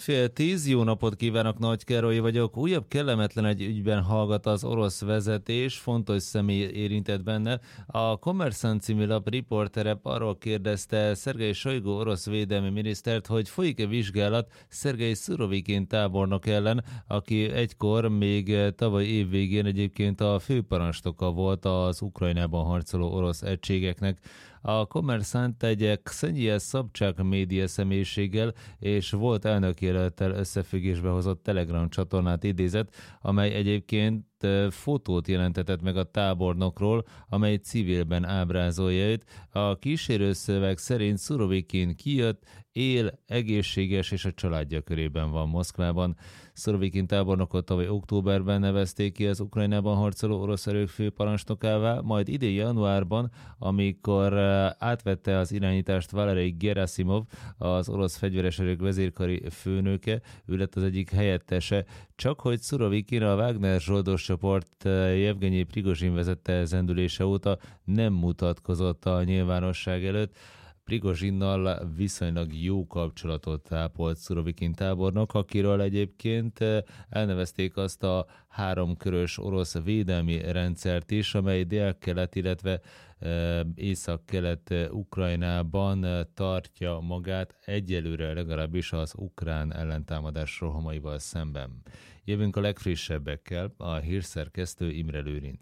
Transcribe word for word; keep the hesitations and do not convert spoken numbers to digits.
Fél tíz, jó napot kívánok, Nagy Károly vagyok. Újabb kellemetlen egy ügyben hallgat az orosz vezetés, fontos személy érintett benne. A Kommersant című lap riportere arról kérdezte Szergej Sojgu orosz védelmi minisztert, hogy folyik-e vizsgálat Szergej Szurovikin tábornok ellen, aki egykor még tavaly év végén egyébként a főparancsnoka volt az Ukrajnában harcoló orosz egységeknek. A Kommersant egy Ksenia Szabcsák média személyiséggel és volt elnökjelölttel összefüggésbe hozott Telegram csatornát idézett, amely egyébként fotót jelentetett meg a tábornokról, amely civilben ábrázolja őt. A kísérőszöveg szerint Szurovikin kijött, él, egészséges és a családja körében van Moszkvában. Szurovikin tábornokot tavaly októberben nevezték ki az Ukrajnában harcoló orosz erők főparancsnokává, majd idén januárban, amikor átvette az irányítást Valerij Gerasimov, az orosz fegyveres erők vezérkari főnöke, ő lett az egyik helyettese, csak hogy Szurovikin a Wagner zsoldos csoport Jevgenyi Prigozsin vezette zendülése óta nem mutatkozott a nyilvánosság előtt. Prigozsinnal viszonylag jó kapcsolatot ápolt Szurovikin tábornok, akiről egyébként elnevezték azt a háromkörös orosz védelmi rendszert is, amely dél-kelet, illetve észak-kelet Ukrajnában tartja magát egyelőre legalábbis az ukrán ellentámadás rohamaival szemben. Jövünk a legfrissebbekkel, a hírszerkesztő Imre Lőrinc.